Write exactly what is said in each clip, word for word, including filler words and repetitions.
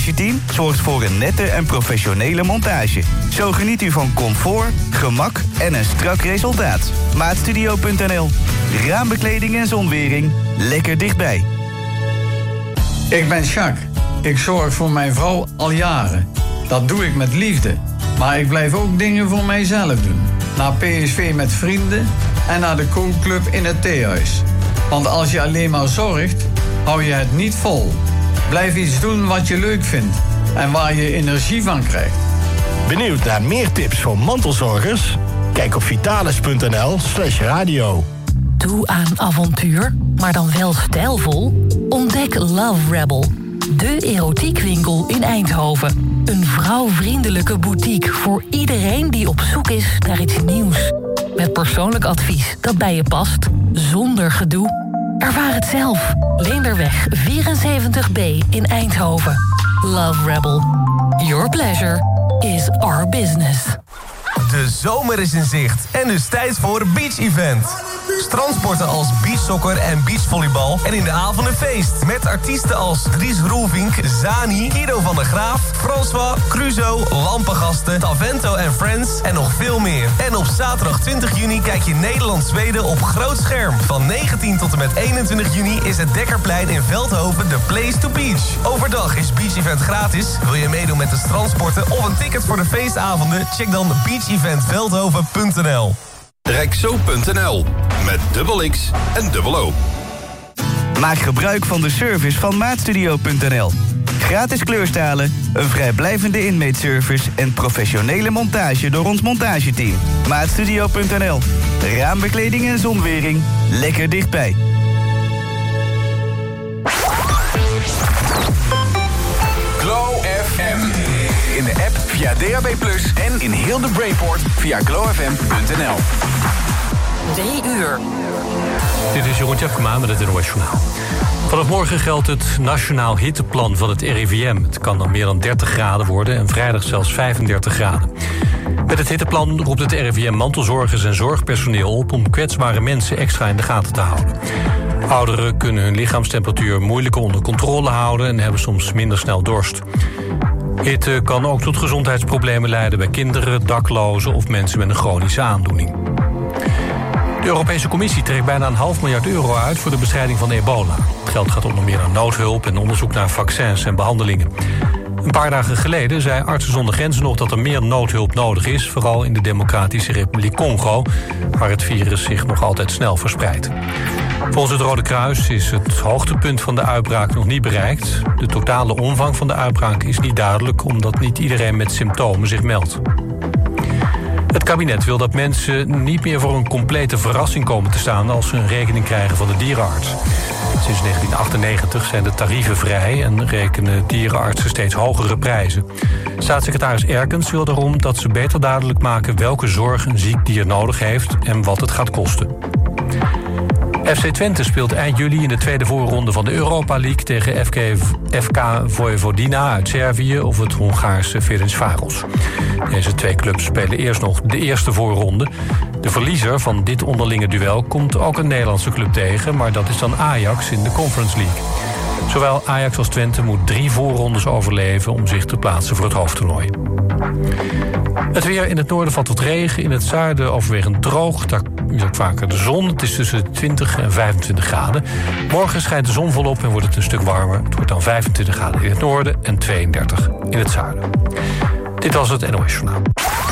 montageteam zorgt voor een nette en professionele montage. Zo geniet u van comfort, gemak en een strak resultaat. Maatstudio punt n l. Raambekleding en zonwering. Lekker dichtbij. Ik ben Jacques. Ik zorg voor mijn vrouw al jaren. Dat doe ik met liefde. Maar ik blijf ook dingen voor mijzelf doen. Naar P S V met vrienden en naar de kookclub in het theehuis. Want als je alleen maar zorgt, hou je het niet vol. Blijf iets doen wat je leuk vindt en waar je energie van krijgt. Benieuwd naar meer tips voor mantelzorgers? Kijk op vitalis punt n l slash radio. Toe aan avontuur, maar dan wel stijlvol? Ontdek Love Rebel, de erotiekwinkel in Eindhoven. Een vrouwvriendelijke boutique voor iedereen die op zoek is naar iets nieuws. Met persoonlijk advies dat bij je past, zonder gedoe. Ervaar het zelf. Leenderweg vierenzeventig B in Eindhoven. Love Rebel. Your pleasure is our business. De zomer is in zicht en dus tijd voor Beach Event. Strandsporten als beachsoccer en beachvolleybal en in de avond een feest. Met artiesten als Dries Roelvink, Zani, Guido van der Graaf, François, Cruzo, Lampengasten, Tavento en Friends en nog veel meer. En op zaterdag twintig juni kijk je Nederland-Zweden op groot scherm. Van negentien tot en met eenentwintig juni is het Dekkerplein in Veldhoven de place to beach. Overdag is Beach Event gratis. Wil je meedoen met de strandsporten of een ticket voor de feestavonden? Check dan beach event veldhoven punt n l. Rexo punt n l met dubbel X en dubbel O. Maak gebruik van de service van Maatstudio punt n l. Gratis kleurstalen, een vrijblijvende inmeetservice en professionele montage door ons montageteam. Maatstudio punt n l. Raambekleding en zonwering. Lekker dichtbij. Glow F M. In de app via D A B plus, en in heel de Brainport via glow f m punt n l. Drie uur. Dit is Jeroen Tjepkema met het N O S Journaal. Vanaf morgen geldt het Nationaal Hitteplan van het R I V M. Het kan dan meer dan dertig graden worden en vrijdag zelfs vijfendertig graden. Met het hitteplan roept het R I V M mantelzorgers en zorgpersoneel op om kwetsbare mensen extra in de gaten te houden. Ouderen kunnen hun lichaamstemperatuur moeilijker onder controle houden en hebben soms minder snel dorst. Hitte kan ook tot gezondheidsproblemen leiden bij kinderen, daklozen of mensen met een chronische aandoening. De Europese Commissie trekt bijna een half miljard euro uit voor de bestrijding van ebola. Het geld gaat onder meer naar noodhulp en onderzoek naar vaccins en behandelingen. Een paar dagen geleden zei Artsen zonder Grenzen nog dat er meer noodhulp nodig is, vooral in de Democratische Republiek Congo, waar het virus zich nog altijd snel verspreidt. Volgens het Rode Kruis is het hoogtepunt van de uitbraak nog niet bereikt. De totale omvang van de uitbraak is niet duidelijk, omdat niet iedereen met symptomen zich meldt. Het kabinet wil dat mensen niet meer voor een complete verrassing komen te staan als ze een rekening krijgen van de dierenarts. Sinds negentien achtennegentig zijn de tarieven vrij en rekenen dierenartsen steeds hogere prijzen. Staatssecretaris Erkens wil daarom dat ze beter duidelijk maken welke zorg een ziek dier nodig heeft en wat het gaat kosten. F C Twente speelt eind juli in de tweede voorronde van de Europa League tegen F K, F K Vojvodina uit Servië of het Hongaarse Ferencváros. Deze twee clubs spelen eerst nog de eerste voorronde. De verliezer van dit onderlinge duel komt ook een Nederlandse club tegen, maar dat is dan Ajax in de Conference League. Zowel Ajax als Twente moet drie voorrondes overleven om zich te plaatsen voor het hoofdtoernooi. Het weer: in het noorden valt wat regen, in het zuiden overwegend droog. Daar is ook vaker de zon. Het is tussen de twintig en vijfentwintig graden. Morgen schijnt de zon volop en wordt het een stuk warmer. Het wordt dan vijfentwintig graden in het noorden en tweeëndertig in het zuiden. Dit was het N O S Journaal.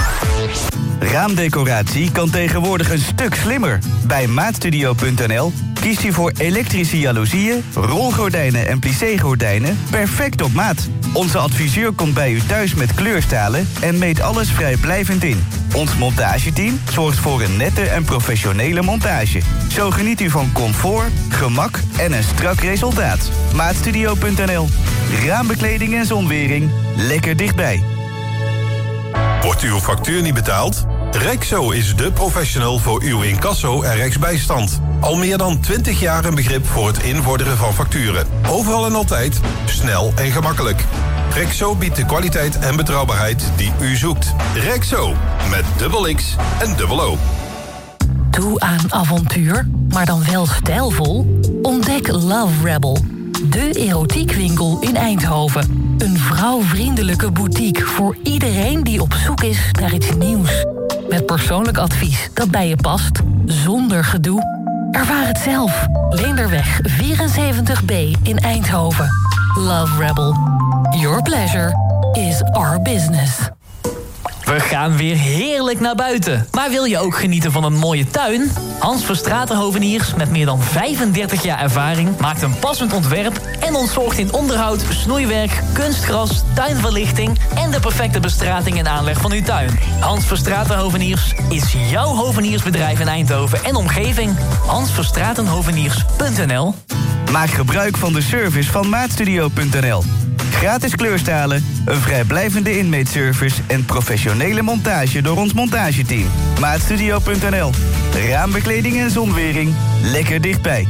Raamdecoratie kan tegenwoordig een stuk slimmer. Bij Maatstudio punt n l kiest u voor elektrische jaloezieën, rolgordijnen en plissé-gordijnen perfect op maat. Onze adviseur komt bij u thuis met kleurstalen en meet alles vrijblijvend in. Ons montageteam zorgt voor een nette en professionele montage. Zo geniet u van comfort, gemak en een strak resultaat. Maatstudio punt n l. Raambekleding en zonwering. Lekker dichtbij. Wordt uw factuur niet betaald? Rexo is de professional voor uw incasso en rechtsbijstand. Al meer dan twintig jaar een begrip voor het invorderen van facturen. Overal en altijd, snel en gemakkelijk. Rexo biedt de kwaliteit en betrouwbaarheid die u zoekt. Rexo, met dubbel X en dubbel O. Toe aan avontuur, maar dan wel stijlvol? Ontdek Love Rebel, de erotiekwinkel in Eindhoven. Een vrouwvriendelijke boutique voor iedereen die op zoek is naar iets nieuws. Met persoonlijk advies dat bij je past, zonder gedoe. Ervaar het zelf. Leenderweg vierenzeventig B in Eindhoven. Love Rebel. Your pleasure is our business. We gaan weer heerlijk naar buiten. Maar wil je ook genieten van een mooie tuin? Hans Verstraeten Hoveniers, met meer dan vijfendertig jaar ervaring, maakt een passend ontwerp en ontzorgt in onderhoud, snoeiwerk, kunstgras, tuinverlichting en de perfecte bestrating en aanleg van uw tuin. Hans Verstraeten Hoveniers is jouw hoveniersbedrijf in Eindhoven en omgeving. hans verstraeten hoveniers punt n l. Maak gebruik van de service van maatstudio punt n l. Gratis kleurstalen, een vrijblijvende inmeetservice en professionele montage door ons montageteam. maatstudio punt n l. Raambekleding en zonwering. Lekker dichtbij.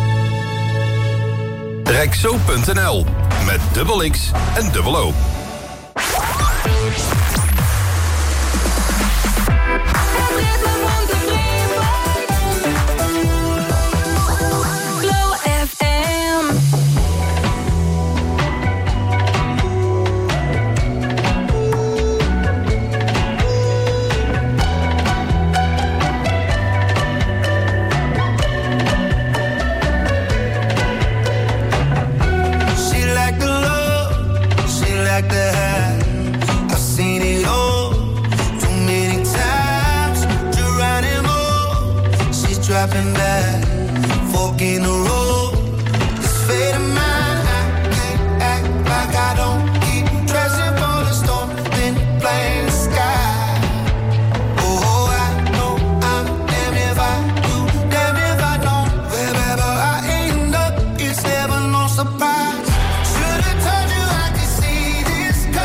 Rexo punt n l. Met dubbel X en dubbel O. Dropping back, fork in the road. This fate of mine, I can't act like I don't keep dressing for the storm, then playing the sky. Oh, I know I'm damn if I do, damn if I don't. Wherever I end up, it's never no surprise. Should've told you I could see this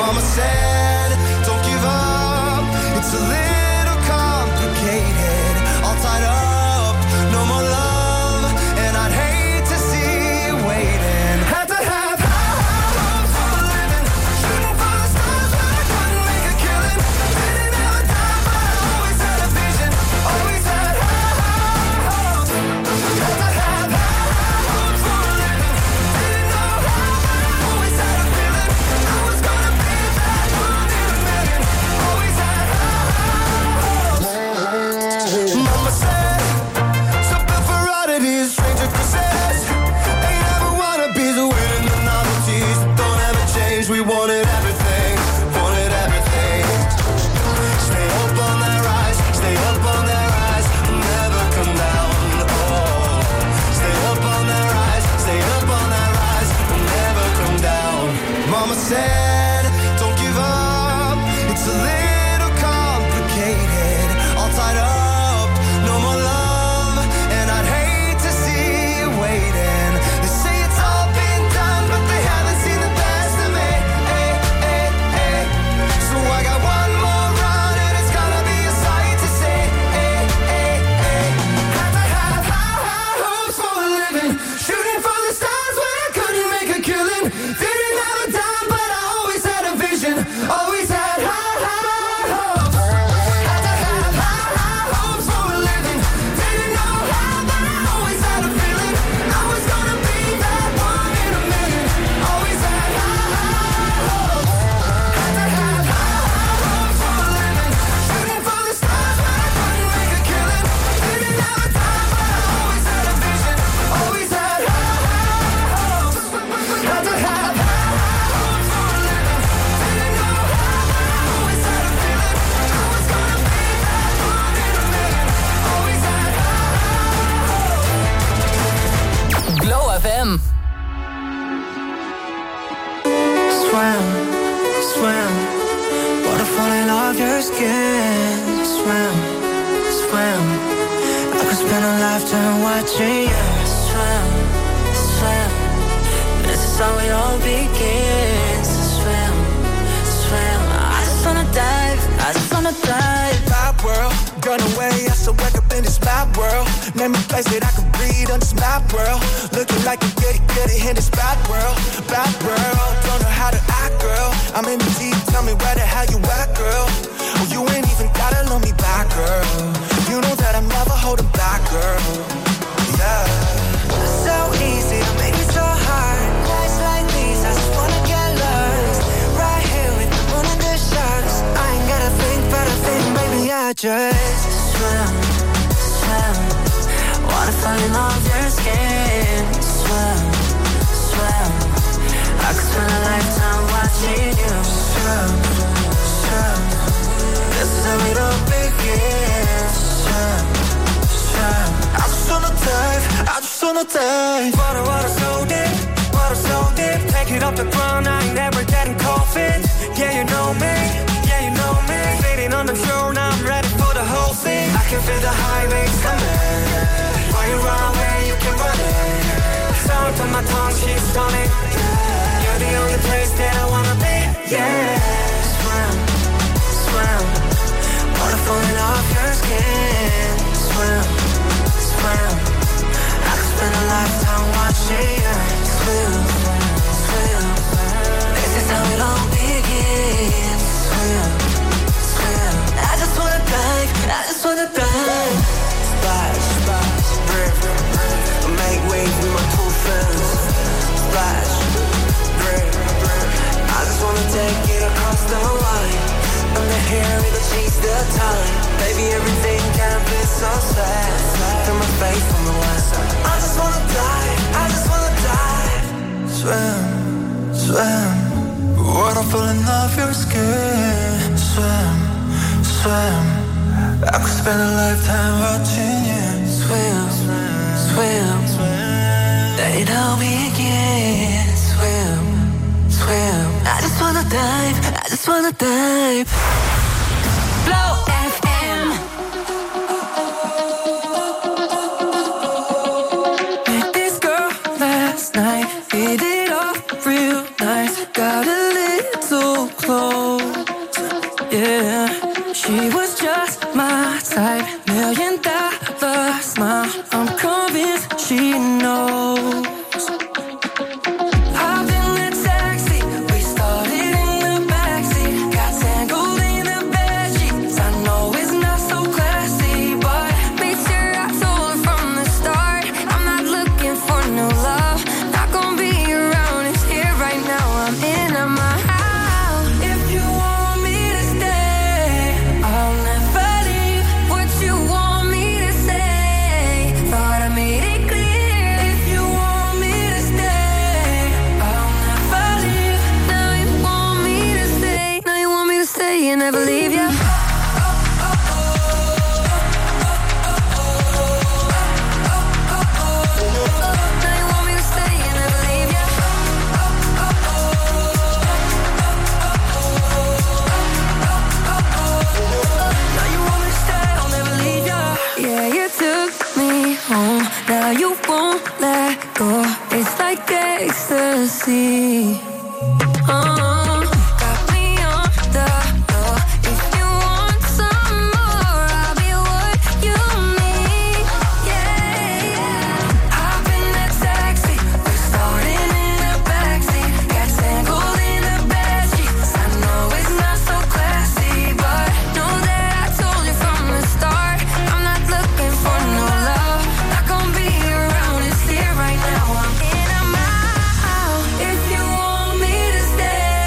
Mama said, don't give up. It's a little complicated. All tied up, no more love, and I'd hate to see you waiting. Had to have high, high hopes for a living, shooting for the stars, but I couldn't make a killing. Didn't have a time, but I always had a vision. Always had high, high hopes. Had to have high, high hopes for a living. Didn't know how, but I always had a feeling I was gonna be that one in a million. Always had high, high hopes. Mama said, something for oddities, stranger kisses. Ain't ever wanna be the winning the novelties that don't ever change. We wanted everything, wanted everything. Stay up on that rise, stay up on that rise, never come down. Oh, stay up on that rise, stay up on that rise, never come down. Mama said, don't give up. It's a little complicated, all tied up, no more love, and I'd hate to see you waiting. They say it's all been done, but they haven't seen the best of me. Hey, hey, hey. So I got one more run, and it's gonna be a sight to see. Hey, hey, hey. Had to have high, high hopes for a living, shooting for the stars when I couldn't make a killing. Didn't have a dime, but I always had a vision. Always had high, high hopes. Had to have high, high hopes for a living. Didn't know how, but I always had a feeling I was gonna be that one in a million. Always had high, high hopes. Had to have high, high hopes for a living, shooting for the stars when I couldn't make a killing. Didn't have a time, but I always had a vision. Always had high, high hopes. Had to have high, high hopes for a living. Didn't know how, but I always had a feeling I was gonna be that one in a million. Always had high, high hopes. Glow F M. Swim, swim, waterfall in all of your skin. Swim, swim, I could spend a lifetime watching you. Swim, swim, this is how it all begins. Swim, swim, I just wanna dive, I just wanna dive. My world, gone away, I still wake up in this mad world. Name a place that I can breathe on this mad world. Looking like a goody goody in this bad world, bad world. Don't know how to act, girl. I'm in the deep, tell me where the hell you at, girl. Oh, you ain't even gotta love me back, girl. You know that I'm never holding back, girl. Yeah. So easy to make it so hard. Nights like these, I just wanna get lost. Right here with the moon and the stars. I ain't gotta think, but I think, baby, I just swim, swim. Wanna fall in all of your skin. Swim, swim. I could spend a lifetime watching you. Swim, swim. This is how it all begins. Swim, swim. I just wanna dive, I just wanna dive. Water, water so deep, water so deep. Take it off the ground, I ain't never getting cold feet. Yeah, you know me, yeah, you know me. Sitting on the shore, now I'm ready for the whole thing. I can feel the highways coming. While you run away, you can run it. Sound on my tongue, she's stunning. You're the only place that I wanna be. Yeah, swim, swim. Water falling off your skin. Swim, swim. I could spend a lifetime watching you. Swim, swim. This is how it all begins. Swim, swim. I just wanna dive, I just wanna dive. Splash, splash, brave, brave. Make waves with my two friends. Splash, brave, brave. I just wanna take it across the line. Under here, we can chase the time. Baby, everything can be so sad. Through my face on the west side. I just wanna dive, I just wanna dive. Swim, swim. Water falling off your skin. Swim, swim. I could spend a lifetime watching you. Swim, swim, swim. Let it all begin. Swim, swim. I just wanna dive, I just wanna dive. Glow F M. Met this girl last night, hit it off real nice. Got a little close. yeah. She was just my type, million dollar smile. I'm convinced she knows. Hopped in the taxi, we started in the backseat. Got tangled in the bedsheets. I know it's not so classy, but made sure I told her from the start, I'm not looking for no love. Not gonna be around, it's here right now. I'm in, I'm out. If you want me to stay, I'll never leave. What you want me to say, thought I made it clear. If you want me to stay, I'll never leave. Now you want me to stay, now you want me to stay and never leave you. Yeah, you took me home. Now you won't let go. It's like ecstasy. Uh, got me on the floor. If you want some more, I'll be what you need. Yeah, yeah. Hop in that taxi, we're starting in the backseat. Got tangled in the bedsheets. I know it's not so classy, but know that I told you from the start, I'm not looking for no love. Not gonna be around, it's here right now. I'm in, I'm out. If you want me to stay,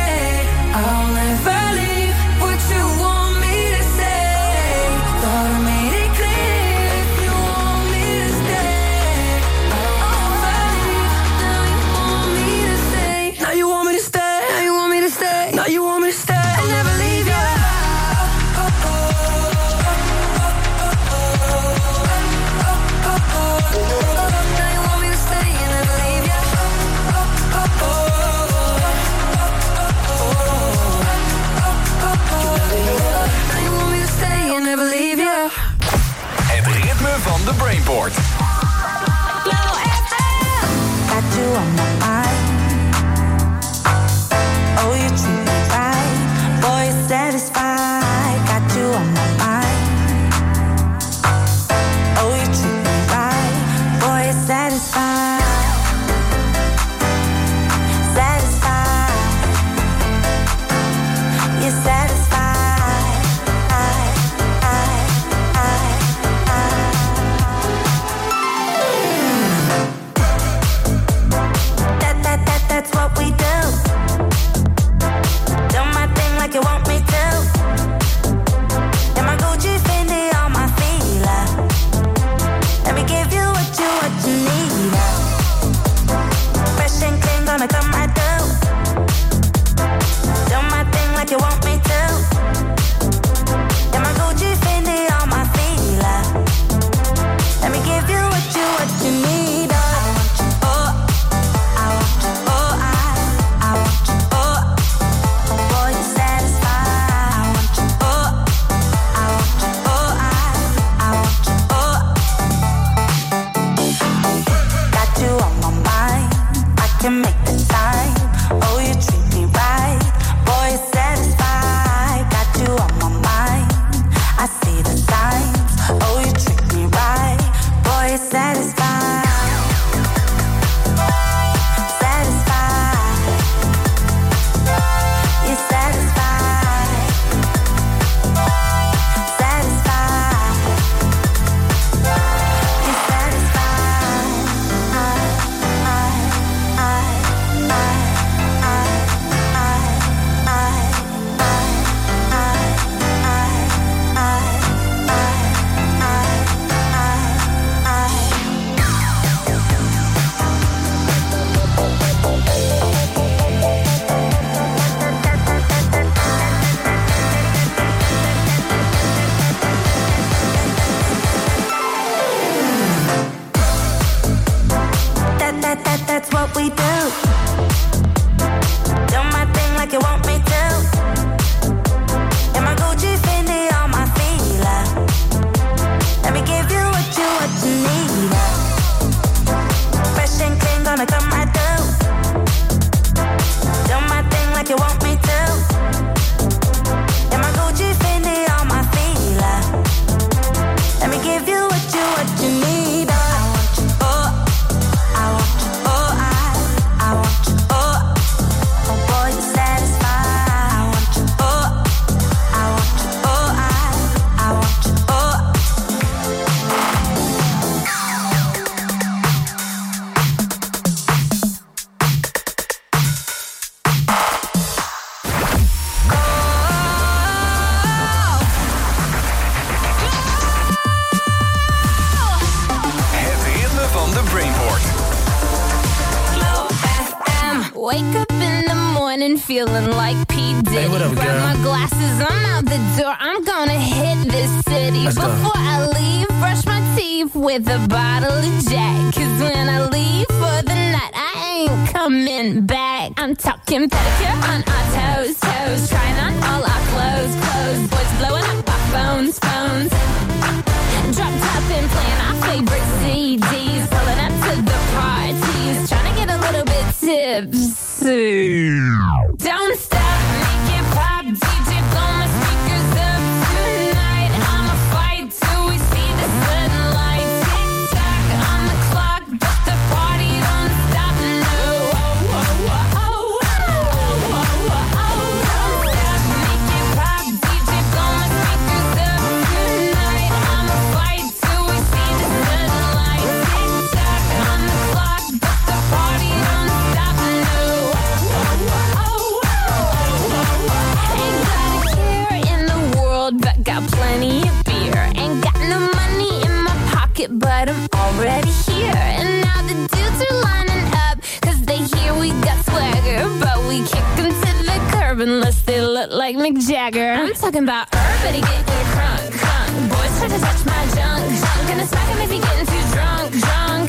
up in the morning feeling like P. Diddy. Hey, what up, Grab girl? my glasses, I'm out the door. I'm gonna hit this city. Let's go. Before I leave, brush my teeth with a bottle of Jack. Cause when I leave for the night, I ain't coming back. I'm talking pedicure on our toes, toes. Trying on all our clothes, clothes. Boys blowing up our phones, phones. Drop top and playing our favorite C Ds. Pulling up to the parties. Trying to get a little bit tipsy. Don't stop, make it pop. D J blow my speakers up tonight. I'ma fight till we see the sunlight. Tick tock on the clock, but the party don't stop. No. Oh, oh, oh, oh, oh, oh, oh, oh. Don't stop, make it pop. D J blow my speakers up tonight. I'ma fight till we see the sunlight. Tick tock on the clock, but the party don't stop. No. Oh, oh, oh, oh, oh. Ain't got a care in the world, but got plenty of beer. Ain't got no money in my pocket, but I'm already here. And now the dudes are lining up, cause they hear we got swagger. But we kick them to the curb unless they look like Mick Jagger. I'm talking about everybody getting crunk, crunk. Boys try to touch my junk, junk. Gonna smack him if he getting too drunk, drunk.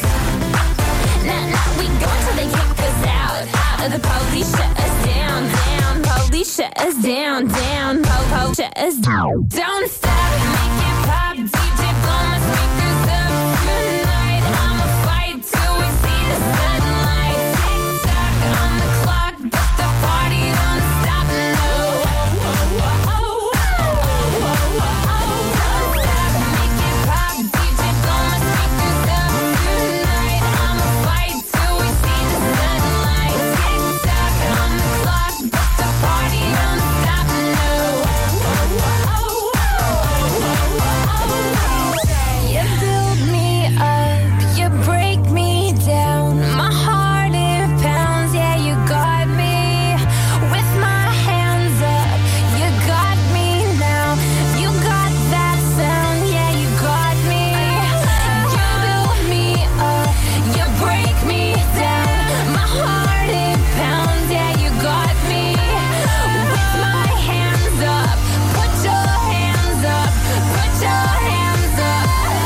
Nah, nah, we go until they kick us out, out. The police shut us down, down. Police shut us down, down. Po, po, shut us down. Don't stop, make it pop. D J blow my speakers up tonight. I'ma fight till we see the sunlight. Tick tock on the clock, but the party don't stop. No. Oh, oh, oh, oh, oh, oh, oh. Don't stop, make it pop. D J blow my speakers up tonight. I'ma fight till we see the sunlight. Tick tock on the clock, but the party don't stop. No. Oh, oh, oh, oh, oh, oh. You build me up, you break me down. My heart it pounds, yeah, you got me. With my hands up, you got me now. You got that sound, yeah, you got me. You build me up, you break me down. My heart it pounds, yeah, you got me. With my hands up, put your hands up, put your hands up.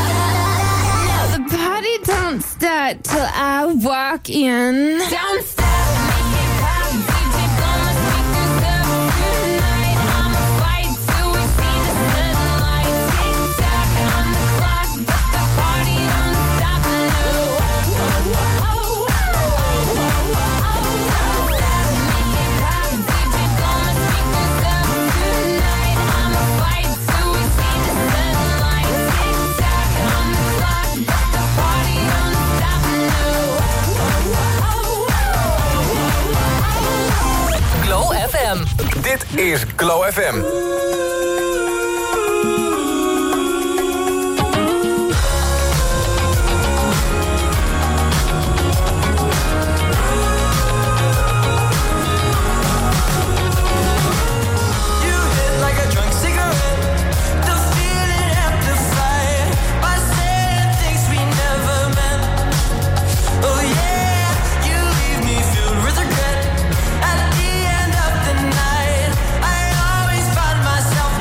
Now the party don't start till I walk in. Don't stop, make it pop. D J blow my speakers up tonight. I'ma fight till we see the sunlight. Tick tock on the clock, but the party don't stop. No. Oh, oh, oh, oh, oh, oh, oh. Don't stop, make it pop. D J blow my speakers up tonight. I'ma fight till we see the sunlight. Tick tock on the clock, but the party don't stop. No. Oh, oh, oh, oh, oh. Glow F M. Dit is Glow F M. Like a drunk cigarette, the feeling amplified by saying things we never meant. Oh yeah, you leave me filled with regret. At the end of the night, I always find myself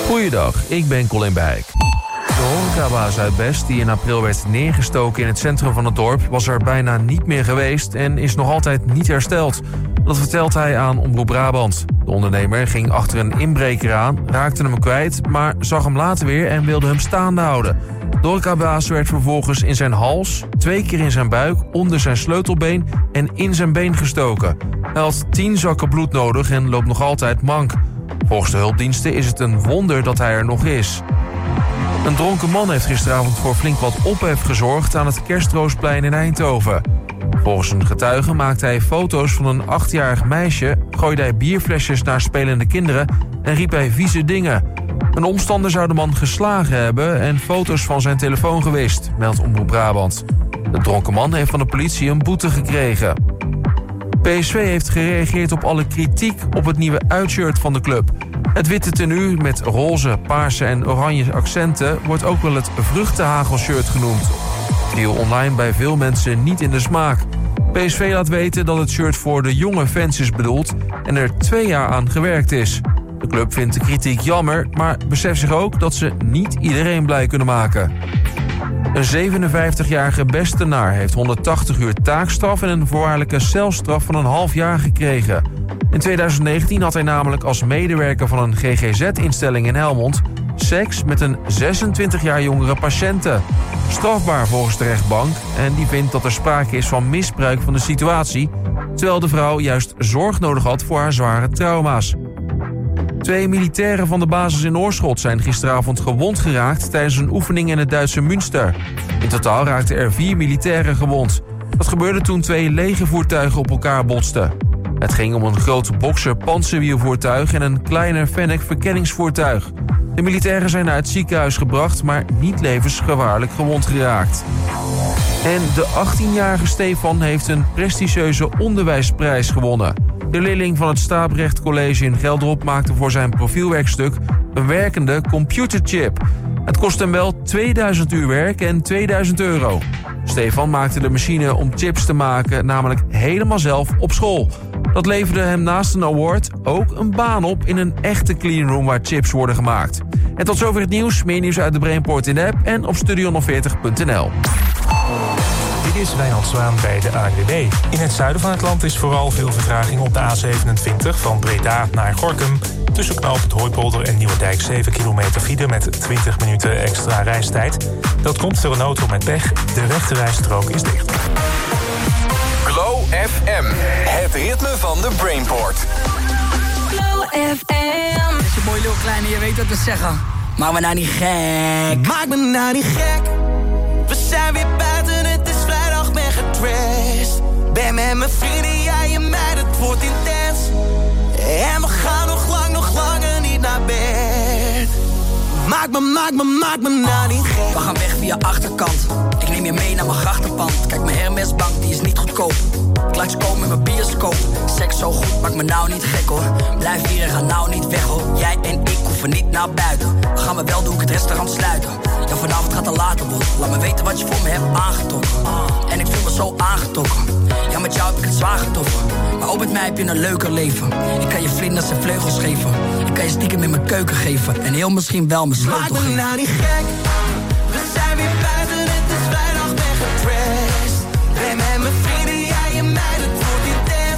Goeiedag, ik ben Colin Beijk. De horecabaas uit Best, die in april werd neergestoken in het centrum van het dorp, was er bijna niet meer geweest en is nog altijd niet hersteld. Dat vertelt hij aan Omroep Brabant. De ondernemer ging achter een inbreker aan, raakte hem kwijt, maar zag hem later weer en wilde hem staande houden. De horecabaas werd vervolgens in zijn hals, twee keer in zijn buik, onder zijn sleutelbeen en in zijn been gestoken. Hij had tien zakken bloed nodig en loopt nog altijd mank. Volgens de hulpdiensten is het een wonder dat hij er nog is. Een dronken man heeft gisteravond voor flink wat ophef gezorgd aan het Kerstroosplein in Eindhoven. Volgens een getuige maakte hij foto's van een achtjarig meisje, gooide hij bierflesjes naar spelende kinderen en riep hij vieze dingen. Een omstander zou de man geslagen hebben en foto's van zijn telefoon gewist, meldt Omroep Brabant. De dronken man heeft van de politie een boete gekregen. P S V heeft gereageerd op alle kritiek op het nieuwe uitshirt van de club. Het witte tenue met roze, paarse en oranje accenten wordt ook wel het vruchtenhagelshirt genoemd. Viel online bij veel mensen niet in de smaak. P S V laat weten dat het shirt voor de jonge fans is bedoeld en er twee jaar aan gewerkt is. De club vindt de kritiek jammer, maar beseft zich ook dat ze niet iedereen blij kunnen maken. Een zevenenvijftigjarige Bestenaar heeft honderdtachtig uur taakstraf en een voorwaardelijke celstraf van een half jaar gekregen. In twintig negentien had hij namelijk als medewerker van een G G Z-instelling in Helmond seks met een zesentwintig jaar jongere patiënte. Strafbaar volgens de rechtbank en die vindt dat er sprake is van misbruik van de situatie, terwijl de vrouw juist zorg nodig had voor haar zware trauma's. Twee militairen van de basis in Oorschot zijn gisteravond gewond geraakt tijdens een oefening in het Duitse Münster. In totaal raakten er vier militairen gewond. Dat gebeurde toen twee legervoertuigen op elkaar botsten. Het ging om een groot bokser panzerwielvoertuig en een kleiner Fennec verkenningsvoertuig. De militairen zijn naar het ziekenhuis gebracht, maar niet levensgevaarlijk gewond geraakt. En de achttienjarige Stefan heeft een prestigieuze onderwijsprijs gewonnen. De leerling van het Staaprecht College in Gelderop maakte voor zijn profielwerkstuk een werkende computerchip. Het kost hem wel tweeduizend uur werk en tweeduizend euro. Stefan maakte de machine om chips te maken namelijk helemaal zelf op school. Dat leverde hem naast een award ook een baan op in een echte cleanroom waar chips worden gemaakt. En tot zover het nieuws. Meer nieuws uit de Brainport in de app en op studio nul veertig punt n l. Dit is Wijnand Zwaan bij de A N W B. In het zuiden van het land is vooral veel vertraging op de A zevenentwintig... van Breda naar Gorinchem. Tussen knooppunt Hooipolder en Nieuwendijk zeven kilometer file met twintig minuten extra reistijd. Dat komt door een auto met pech. De rechterrijstrook is dicht. Glow F M, het ritme van de Brainport. Glow F M. Het is je mooi Lil Kleine, je weet wat te zeggen. Maak me nou niet gek. Maak me nou niet gek. We zijn weer buiten, het is vrijdag, ben getrashed. Ben met mijn vrienden, jij en mij, het wordt intens. En we gaan nog lang, nog langer niet naar bed. Maak me, maak me, maak me nou niet gek. We gaan weg via achterkant. Ik neem je mee naar mijn grachtenpand. Kijk, mijn Hermesbank, die is niet goedkoop. Ik laat je komen in mijn bioscoop. Seks zo goed, maak me nou niet gek hoor. Blijf hier en ga nou niet weg hoor. Jij en ik hoeven niet naar buiten. We gaan me wel, doe ik het restaurant sluiten. Ja, vanavond gaat het later worden. Laat me weten wat je voor me hebt aangetrokken. En ik voel me zo aangetrokken. Ja, met jou heb ik het zwaar getroffen. Maar ook met mij heb je een leuker leven. Ik kan je vlinders en vleugels geven. Ik kan je stiekem in mijn keuken geven. En heel misschien wel mijn sleutel geven. Maak me nou niet gek. We zijn weer buiten, het is vrijdag, ben getrashed. Ben met mijn vrienden, jij en mij, het wordt intens.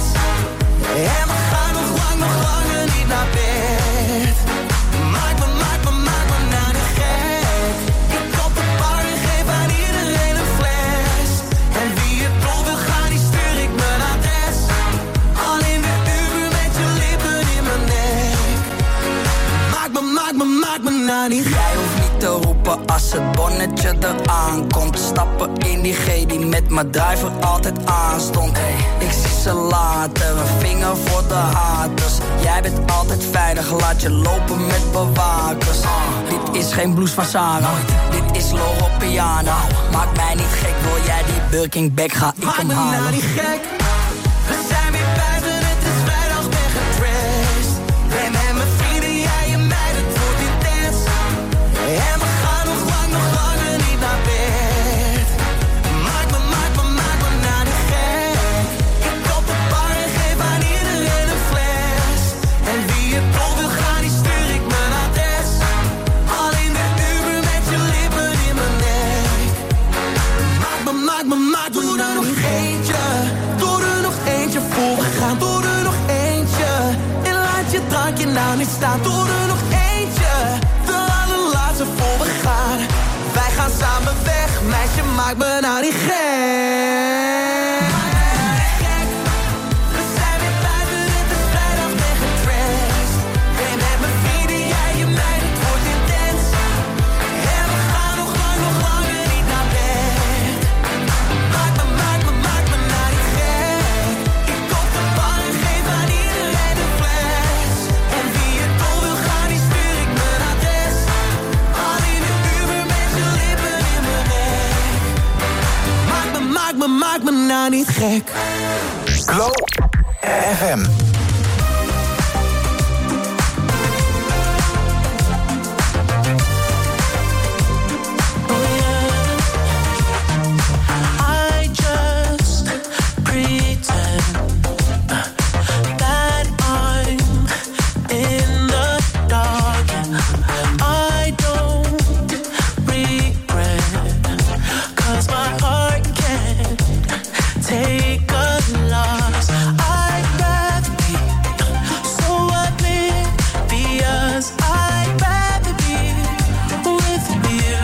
En we gaan nog lang, nog langer niet naar bed. Maak me, maak me, maak me nou niet gek. Ik koop de bar en geef aan iedereen een fles. En wie het wil wil gaan, die stuur ik mijn adres. Al in de Uber met je lippen in mijn nek. Maak me, maak me, maak me nou niet gek. Jij hoeft niet te roepen als het bonnetje eraan komt. Stappen in die G die met mijn driver altijd aanstond. Hey, ik zie ze later, een vinger voor de haters. Jij bent altijd veilig, laat je lopen met bewakers. uh, Dit is geen blues van Sarah, dit is Loro Piana. Maak mij niet gek, wil jij die Birkin bag, ga ik hem halen. Maak me nou niet gek. We zijn weer buiten, het is vrijdag, ben getrashed. Ben met mijn vrienden, jij en mij, het wordt intens. En we gaan nog lang, nog langer niet naar bed. Maak me, maak me, maak me nou niet gek. Ik koop de bar en geef aan iedereen een fles. En wie het wil wil gaan, die stuur ik mijn adres. je staat door er nog eentje. De allerlaatste voor we gaan. Wij gaan samen weg, meisje, maak me nou niet gek. Maak me nou niet gek. We zijn weer buiten, het is vrijdag, ben getrashed. Ben met mijn vrienden, jij en mij, het wordt intens. En we gaan nog lang, nog langer niet naar bed. Maak me, maak me, maak me nou niet gek. Ik koop de bar en geef aan iedereen een fles. En wie het dol wil gaan, die stuur ik mijn adres. Al in een Uber met je lippen in mijn nek. Maak me, maak me, maak me nou niet gek. Glow F M. I just pretend that I'm in the dark. I don't regret, 'cause my heart can't take a loss. I'd rather be so oblivious. I'd rather be with you.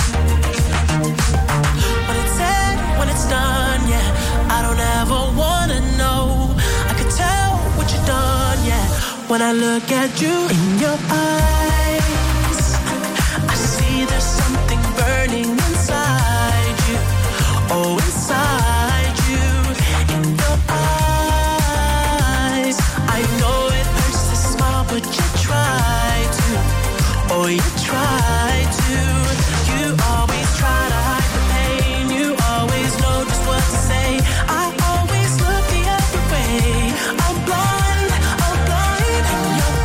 When it's said, when it's done, yeah, I don't ever wanna know. I could tell what you've done, yeah. When I look at you in your eyes, I see there's something burning inside you. Oh, inside you, in your eyes. I know it hurts to smile, but you try to. Oh, you try to. You always try to hide the pain. You always know just what to say. I always look the other way. I'm blind, I'm blind in your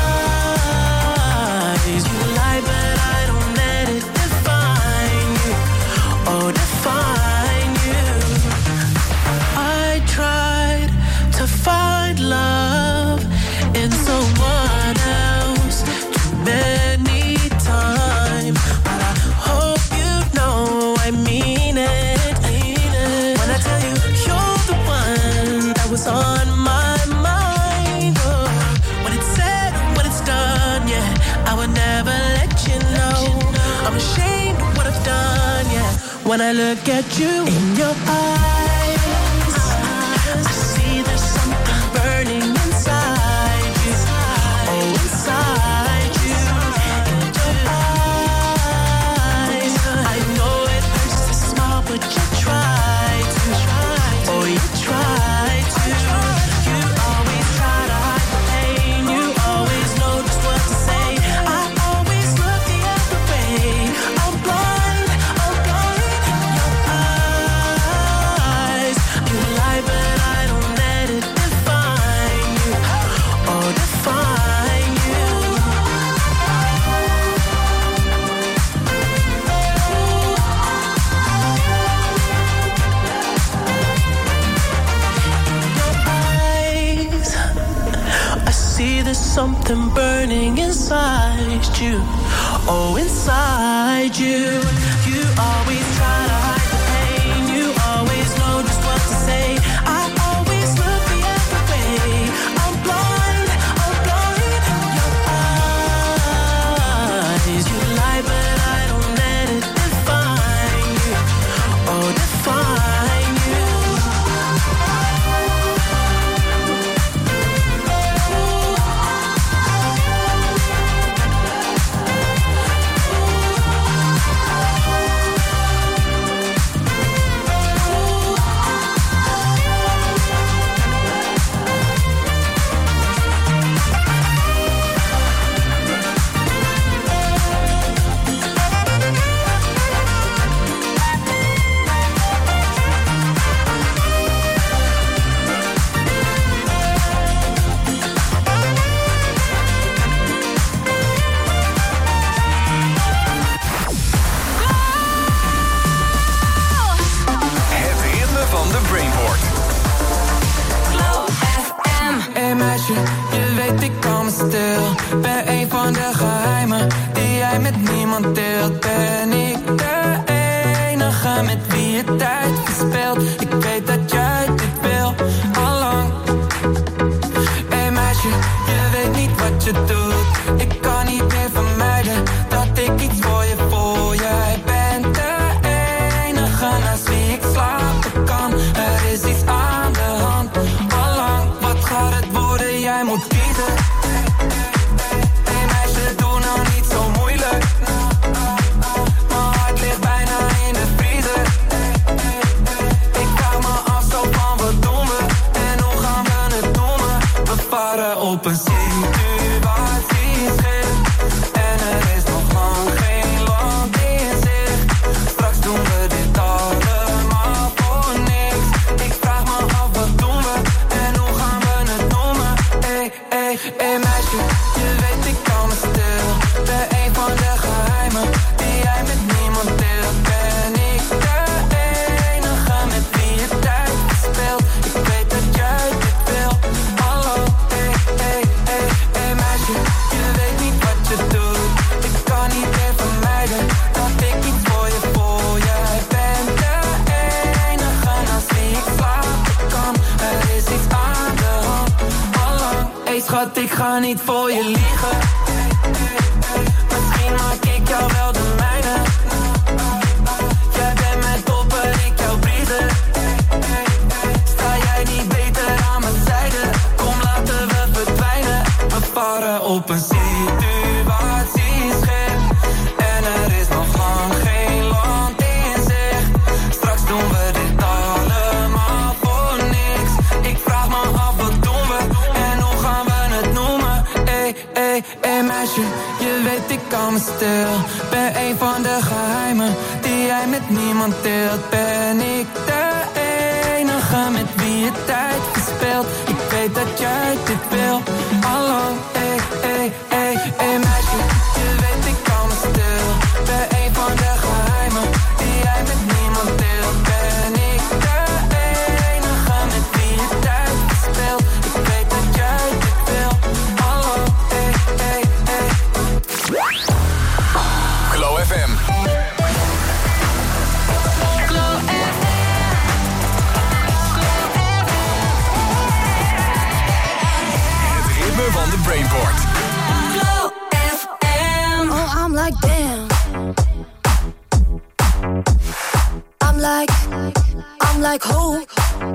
eyes. You lie, but I don't let it define you. Oh, define you. I tried to find love in someone else too many times, but I hope you know I mean it. When I tell you you're the one that was on my mind, oh, when it's said, when it's done, yeah, I would never let you know. I'm ashamed of what I've done, yeah. When I look at you in your eyes, I see there's something burning inside you. Oh, inside you, in your eyes. I know it hurts to smile, but you try to. Oh, you try to. You always try to hide the pain. You always know just what to say. I always look the other way. I'm blind, I'm blind in your eyes. You lie, but I don't let it define you. Oh, define you. Eyes, I see there's something burning inside you. Oh, inside you. You always try to hide the pain. You always know just what to say. I always look the other way. I'm blind, I'm blind in your eyes. You lie, but I don't let it define you. Oh, define you. niemand deelt. Ben ik de enige met wie je tijd verspeelt? Ik weet dat jij dit wil, allang. Hey meisje, je weet niet wat wat je doet. Ik kan niet meer vermijden dat ik iets voor je voel. Jij bent de enige naast wie ik slapen kan. Er is iets aan de hand, allang. Wat gaat het worden? Jij moet kiezen. Hey meisje, doe nou niet zo moeilijk. Mijn hart ligt bijna in de vriezer. Ik vraag me af zo van wat doen we en hoe gaan we het noemen? We varen op een situatieschip en er is nog lang geen land in zicht. Straks doen we dit allemaal voor niks. Ik vraag me af wat doen we en hoe gaan we het noemen? Hey, hey, hey meisje, je weet ik kan me stil. Ben een van de geheimen die jij met niemand deelt. Ben ik de enige met wie je tijd speelt. Ik weet dat jij dit wil. Hallo, hey, hey, hey, hey meisje, je weet niet wat je doet. Ik kan niet meer vermijden dat ik iets voor je voel. Jij bent de enige naast wie ik slapen kan. Er is iets aan de hand, allang. Hey schat, ik ga niet voor je liegen. Misschien maak ik jou wel de mijne. Jij bent mijn topper, ik jou briezen. Sta jij niet beter aan mijn zijde? Kom laten we verdwijnen. We varen op een situatieschip en er is nog lang geen land in zicht. Straks doen we dit allemaal voor niks. Ik vraag me af wat doen we en hoe gaan we het noemen? Hey, hey, hey meisje, je weet ik kan me stil. Ben een van de geheimen die jij met niemand deelt. Ben ik de enige met wie je tijd verspeelt. Ik weet dat jij dit wil. Hallo, hey, hey, hey, hey meisje, je weet ik kan me stil. Ben een van de geheimen die jij met niemand deelt. Ben ik de enige met wie je tijd verspeelt. Ik weet dat jij dit wil. Hallo, hey, hey, hey. Glow F M. Glow F M. Het ritme van de Brainport. Glow F M. Oh, I'm like, damn. I'm like, I'm like, who?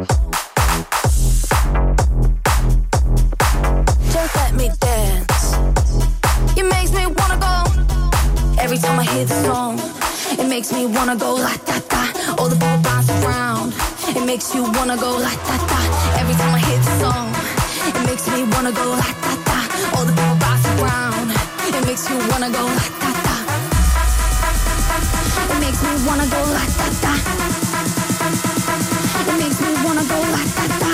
Just let me dance. It makes me wanna go. Every time I hear the song, it makes me wanna go la da da. All the people bounce around. It makes you wanna go la da da. Every time I hear the song, it makes me wanna go la da da. All the people bounce around. It makes you wanna go la da da. It makes me wanna go la da da. It makes me wanna go la da da.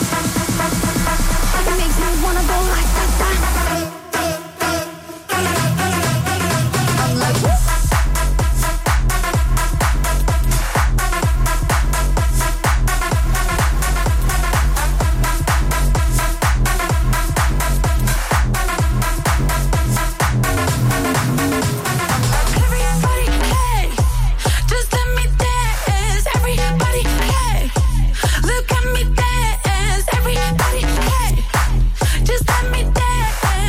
It makes me wanna go la da da. I'm like, woo. Look at me dance, everybody, hey. Just let me dance.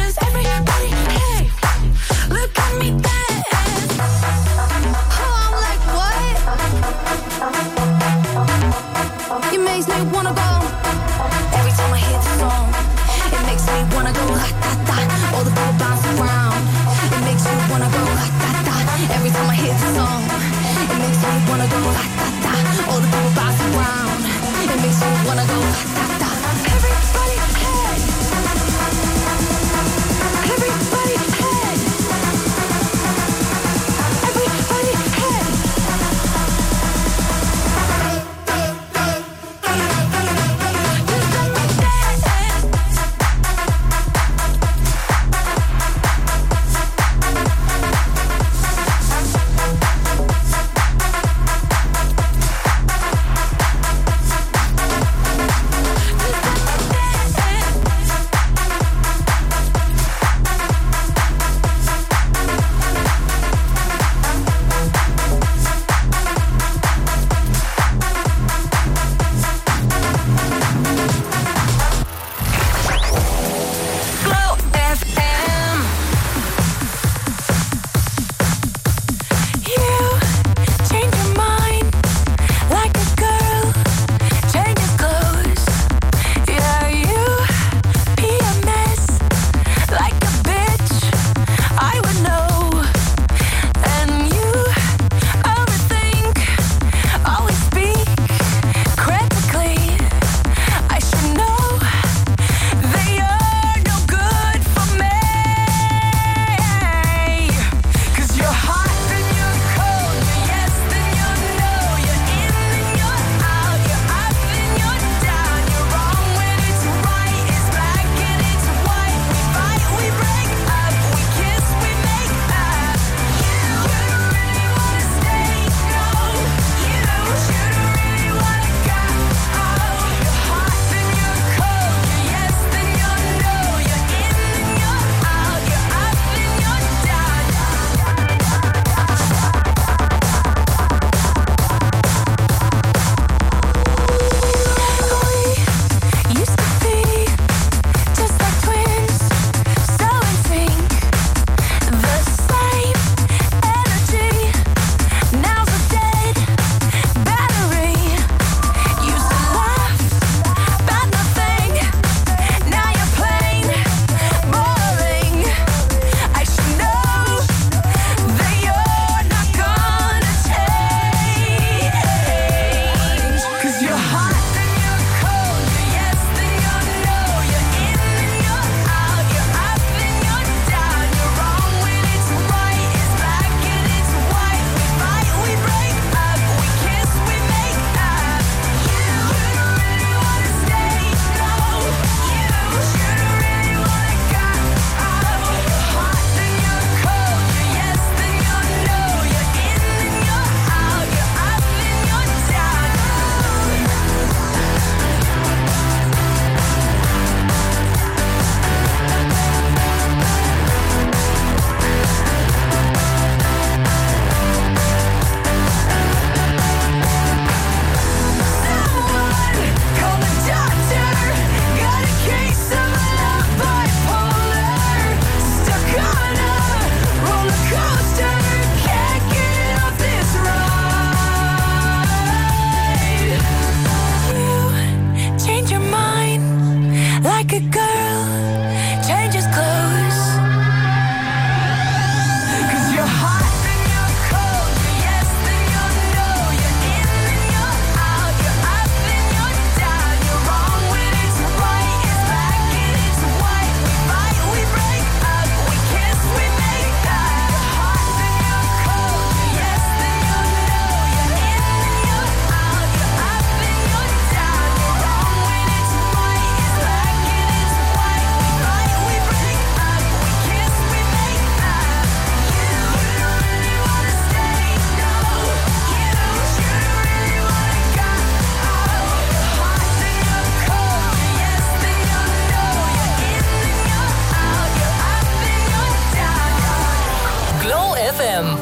M.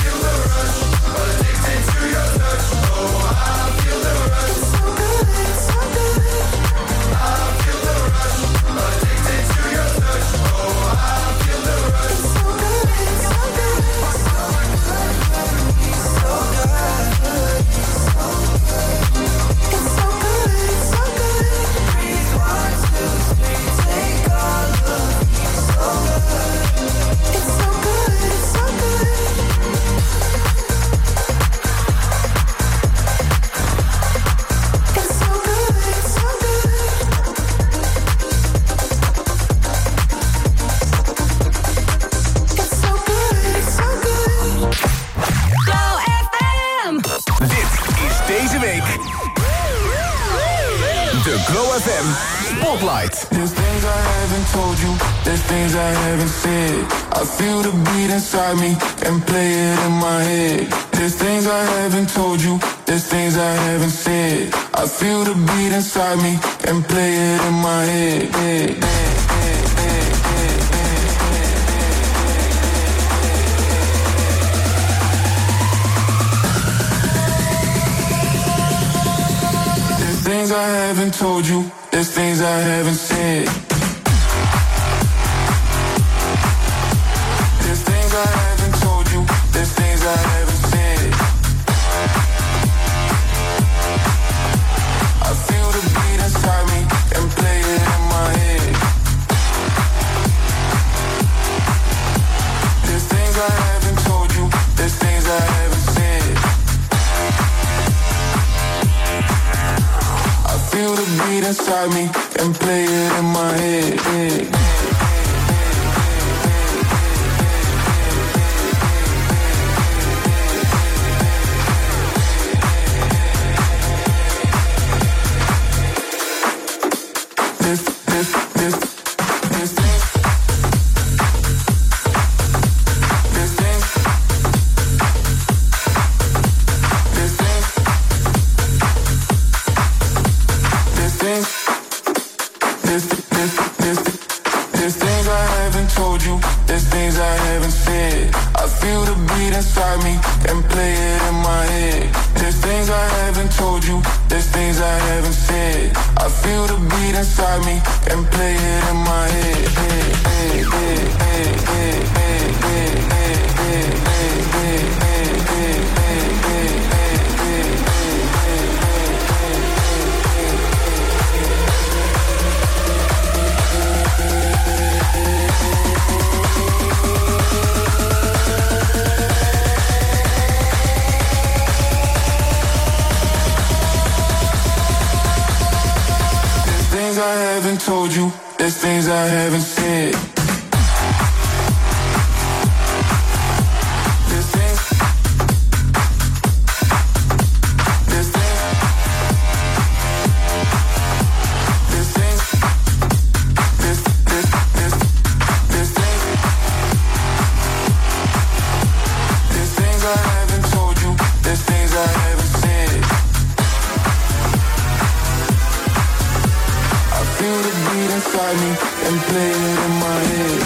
It's so good, it's so De Glow F M Spotlight. There's things I haven't told you, there's things I haven't said. I feel the beat inside me and play it in my head. There's things I haven't told you, there's things I haven't said. I feel the beat inside me and play it in my head. head, head. Things I haven't told you, there's things I haven't said. There's things I haven't told you, there's things I haven't said. I feel the beat inside me and play it in my head. There's things I haven't told you, there's things I haven't said. Feel the beat inside me and play it in my head. head. This, this, this, this thing. This thing. This thing. This, this, this, there's things I haven't told you, there's things I haven't said. I feel the beat inside me and play it in my head. There's things I haven't told you, there's things I haven't said. I feel the beat inside me and play it in my head. head, head, head, head, head, head, head, head, head, head, head, head, head. Things I haven't told you, there's things I haven't said. There's things, there's things, there's things, there's, there's, there's, there's things, there's things I haven't told you, there's things I haven't said. Feel the beat inside me and play it in my head.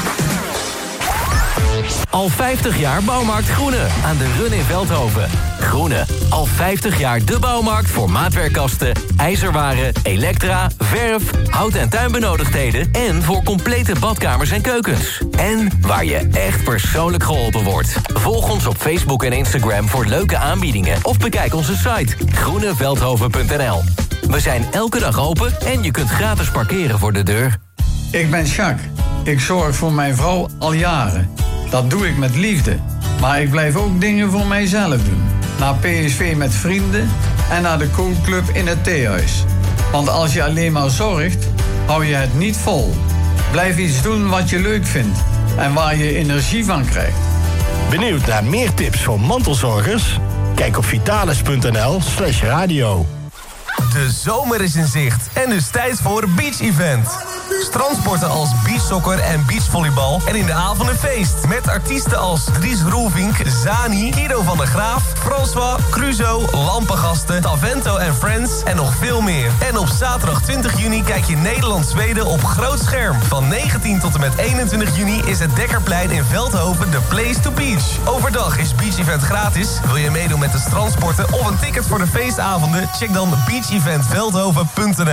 Al vijftig jaar Bouwmarkt Groene aan de Run in Veldhoven. Groene, al vijftig jaar de bouwmarkt voor maatwerkkasten, ijzerwaren, elektra, verf, hout- en tuinbenodigdheden en voor complete badkamers en keukens. En waar je echt persoonlijk geholpen wordt. Volg ons op Facebook en Instagram voor leuke aanbiedingen of bekijk onze site groene veldhoven punt n l. We zijn elke dag open en je kunt gratis parkeren voor de deur. Ik ben Jacques. Ik zorg voor mijn vrouw al jaren. Dat doe ik met liefde. Maar ik blijf ook dingen voor mijzelf doen. Naar P S V met vrienden en naar de koelclub in het theehuis. Want als je alleen maar zorgt, hou je het niet vol. Blijf iets doen wat je leuk vindt en waar je energie van krijgt. Benieuwd naar meer tips voor mantelzorgers? Kijk op vitalis punt n l slash radio. De zomer is in zicht en dus tijd voor Beach Event. Strandsporten als beachsoccer en beachvolleybal en in de avond een feest. Met artiesten als Dries Roelvink, Zani, Guido van der Graaf, François, Cruzo, Lampengasten, Tavento en Friends en nog veel meer. En op zaterdag twintig juni kijk je Nederland-Zweden op groot scherm. Van negentien tot en met eenentwintig juni is het Dekkerplein in Veldhoven de place to beach. Overdag is Beach Event gratis. Wil je meedoen met de strandsporten of een ticket voor de feestavonden? Check dan beach event veldhoven punt n